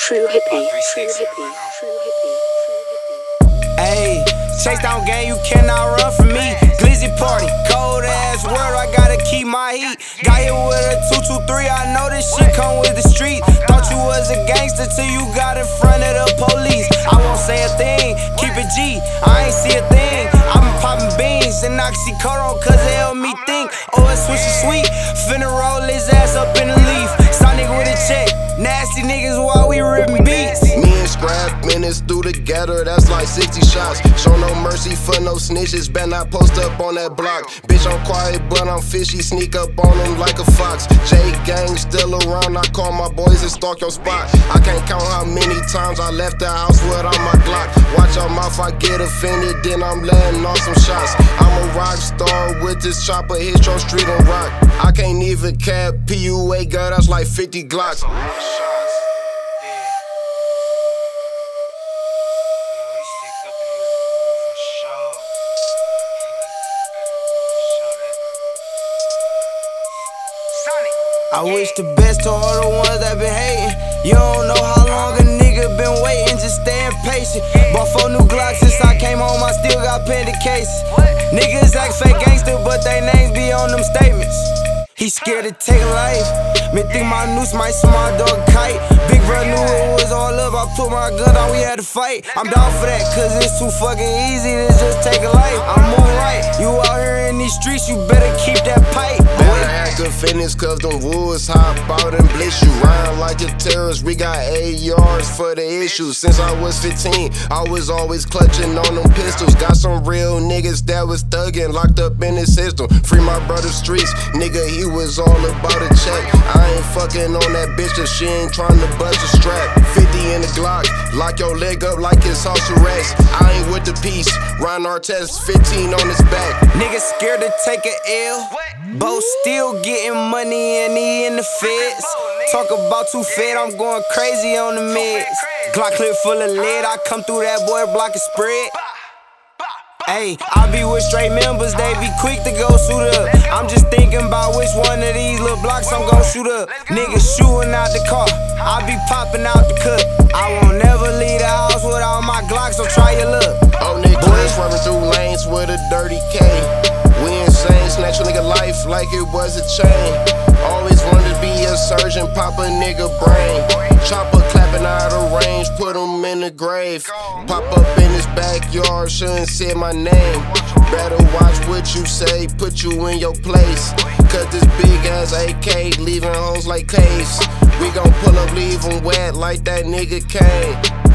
True hippie, true hippie, true hippie, true hippie. Ayy, chase down gang, you cannot run from me. Glizzy party, cold ass world, I gotta keep my heat. Got hit with a 223, I know this shit come with the street. Thought you was a gangster till you got in front of the police. I won't say a thing, keep it G, I ain't see a thing. I been popping beans and oxycodone cause it help me think. Oh, it's swishy sweet, finna roll his ass up in the leaf. Stop nigga with a check, nasty niggas while we ripping beats. Me and Scrap minutes through together, that's like 60 shots. Show no mercy for no snitches, better not post up on that block. Bitch, I'm quiet, but I'm fishy, sneak up on them like a fox. J gang still around, I call my boys and stalk your spot. I can't count how many times I left the house without my Glock. Watch your mouth, I get offended, then I'm letting off some shots. I'm a rock star with this chopper, hit your street and rock. I can't even cap PUA, girl, that's like 50 Glocks. I wish the best to all the ones that been hating. You don't know how long a nigga been waiting, just staying patient. Bought 4 new Glocks since I came home, I still got pending cases. Niggas act fake gangster, but they names be on them statements. He scared to take life. Me think my noose might swim my dog kite. Big bro knew it was all up, I put my gun on, we had to fight. I'm down for that, cause it's too fucking easy to just take a life. I'm moving right, you out here in these streets, you better keep that pipe. Better have good fitness, cause them woods hop out and blitz you. Rhyme like a terrorist, we got 8 yards for the issue. Since I was 15, I was always clutching on them pistols. Got some real niggas that was thugging, locked up in the system. Free my brother's streets, nigga, he was all about a check. I ain't fucking on that bitch if she ain't trying to bust a strap. 50 in the Glock, lock your leg up like it's house arrest. I ain't with the peace, Ron Artest, 15 on his back. Niggas scared to take a L, Bo still getting money and he in the feds. Talk about too fed, I'm going crazy on the meds. Glock clip full of lead, I come through that boy block and spread. Ayy, I be with straight members, they be quick to go suit up. I'm just thinking about which one of these little blocks I'm gon' shoot up. Niggas shooting out the car, I be popping out the cut. I won't never leave the house without my Glock, so try your luck. Oh, nigga, swerving through lanes with a dirty K. We insane, snatch a nigga life like it was a chain. Always wanted to be a surgeon, pop a nigga brain. Chopper clapping out of range, put him in the grave. Pop up in his backyard, shouldn't say my name. Better watch what you say, put you in your place. Cause this big ass AK leaving hoes like caves. We gon' pull up, leave 'em wet like that nigga came.